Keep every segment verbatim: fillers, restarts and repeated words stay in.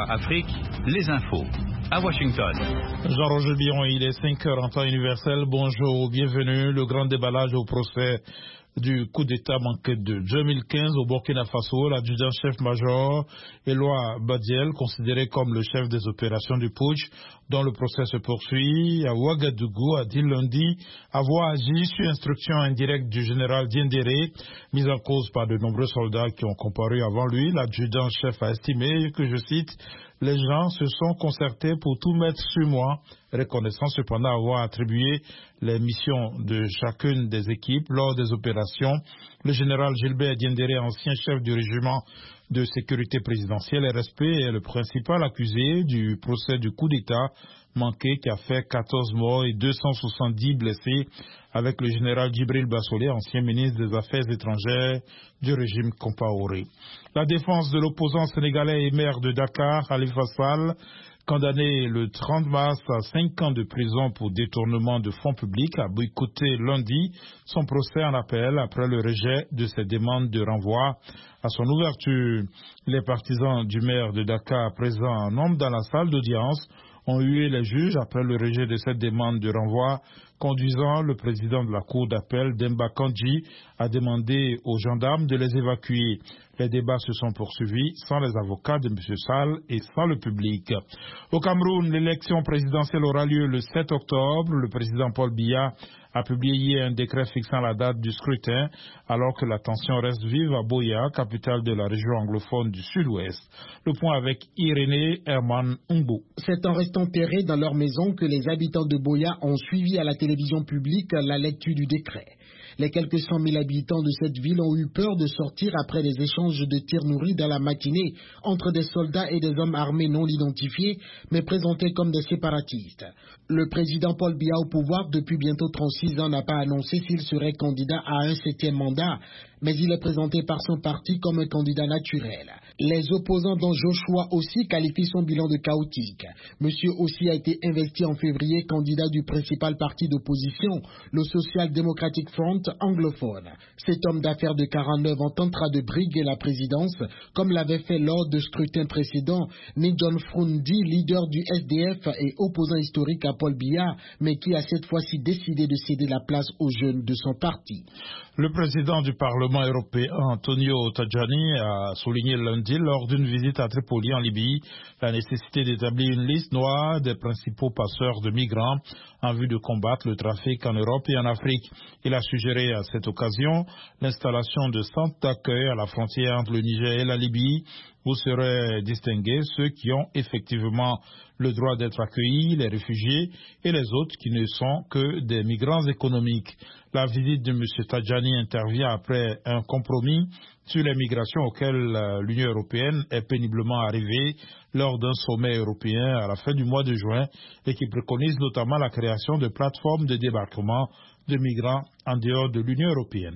A Afrique, les infos. À Washington. Jean-Roger Biron, il est cinq heures en temps universel. Bonjour, bienvenue. Le grand déballage au procès du coup d'État manqué de deux mille quinze au Burkina Faso. L'adjudant-chef-major Éloi Badiel, considéré comme le chef des opérations du putsch, dont le procès se poursuit à Ouagadougou, a dit lundi avoir agi sur instruction indirecte du général Diendéré, mis en cause par de nombreux soldats qui ont comparu avant lui. L'adjudant-chef a estimé que, je cite, « Les gens se sont concertés pour tout mettre sur moi », reconnaissant cependant avoir attribué les missions de chacune des équipes lors des opérations. Le général Gilbert Diendéré, ancien chef du régiment de sécurité présidentielle R S P, est le principal accusé du procès du coup d'État manqué qui a fait quatorze morts et deux cent soixante-dix blessés, avec le général Djibril Bassolé, ancien ministre des Affaires étrangères du régime Compaoré. La défense de l'opposant sénégalais et maire de Dakar, Khalifa Sall, condamné le trente mars à cinq ans de prison pour détournement de fonds publics, a boycotté lundi son procès en appel après le rejet de ses demandes de renvoi. À son ouverture, les partisans du maire de Dakar présents en nombre dans la salle d'audience ont hué les juges après le rejet de cette demande de renvoi, conduisant le président de la cour d'appel, Demba Kandji, à demander aux gendarmes de les évacuer. Les débats se sont poursuivis sans les avocats de M. Sall et sans le public. Au Cameroun, l'élection présidentielle aura lieu le sept octobre. Le président Paul Biya a publié hier un décret fixant la date du scrutin, alors que la tension reste vive à Buea, capitale de la région anglophone du sud-ouest. Le point avec Irénée Herman Umbu. C'est en restant terrés dans leur maison que les habitants de Buea ont suivi à la télévision publique la lecture du décret. Les quelques cent mille habitants de cette ville ont eu peur de sortir après des échanges de tirs nourris dans la matinée entre des soldats et des hommes armés non identifiés, mais présentés comme des séparatistes. Le président Paul Biya, au pouvoir depuis bientôt trente-six ans, n'a pas annoncé s'il serait candidat à un septième mandat, mais il est présenté par son parti comme un candidat naturel. Les opposants, dont Joshua Ossi, qualifient son bilan de chaotique. Monsieur Ossi a été investi en février candidat du principal parti d'opposition, le Social Democratic Front anglophone. Cet homme d'affaires de quarante-neuf ans tentera de briguer la présidence, comme l'avait fait lors de scrutins précédents Ni John Frundi, leader du S D F et opposant historique à Paul Biya, mais qui a cette fois-ci décidé de céder la place aux jeunes de son parti. Le président du Parlement européen, Antonio Tajani, a souligné lundi lors d'une visite à Tripoli en Libye la nécessité d'établir une liste noire des principaux passeurs de migrants en vue de combattre le trafic en Europe et en Afrique. Il a suggéré à cette occasion l'installation de centres d'accueil à la frontière entre le Niger et la Libye, où seraient distingués ceux qui ont effectivement le droit d'être accueillis, les réfugiés, et les autres qui ne sont que des migrants économiques. La visite de M. Tajani intervient après un compromis sur les migrations auquel l'Union européenne est péniblement arrivée lors d'un sommet européen à la fin du mois de juin et qui préconise notamment la création de plateformes de débarquement de migrants en dehors de l'Union européenne.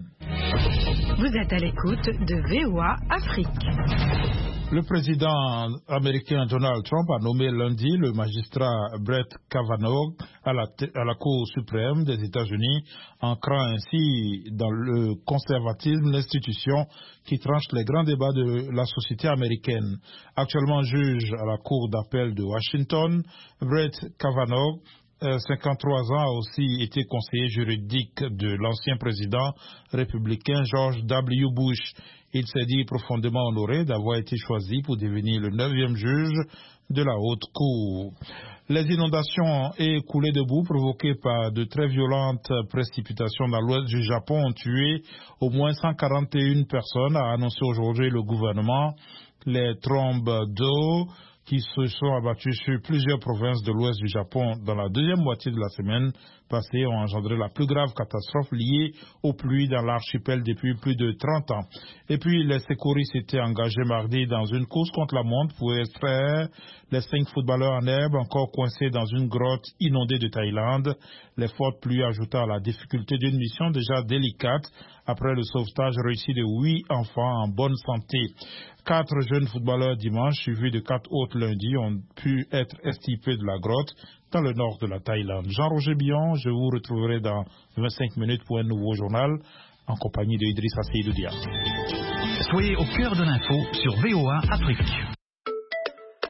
Vous êtes à l'écoute de V O A Afrique. Le président américain Donald Trump a nommé lundi le magistrat Brett Kavanaugh à la, à la Cour suprême des États-Unis, ancrant ainsi dans le conservatisme l'institution qui tranche les grands débats de la société américaine. Actuellement juge à la Cour d'appel de Washington, Brett Kavanaugh, cinquante-trois ans, a aussi été conseiller juridique de l'ancien président républicain George W. Bush. Il s'est dit profondément honoré d'avoir été choisi pour devenir le neuvième juge de la haute cour. Les inondations et coulées de boue provoquées par de très violentes précipitations dans l'ouest du Japon ont tué au moins cent quarante et une personnes, a annoncé aujourd'hui le gouvernement. Les trombes d'eau qui se sont abattus sur plusieurs provinces de l'ouest du Japon dans la deuxième moitié de la semaine passée ont engendré la plus grave catastrophe liée aux pluies dans l'archipel depuis plus de trente ans. Et puis les secouristes étaient engagés mardi dans une course contre la montre pour extraire les cinq footballeurs en herbe encore coincés dans une grotte inondée de Thaïlande. Les fortes pluies ajoutent à la difficulté d'une mission déjà délicate après le sauvetage réussi de huit enfants en bonne santé. Quatre jeunes footballeurs dimanche, suivis de quatre autres lundi, ont pu être extirpés de la grotte dans le nord de la Thaïlande. Jean-Roger Bion, je vous retrouverai dans vingt-cinq minutes pour un nouveau journal en compagnie de Idrissa Seydou Dia. Soyez au cœur de l'info sur V O A Afrique.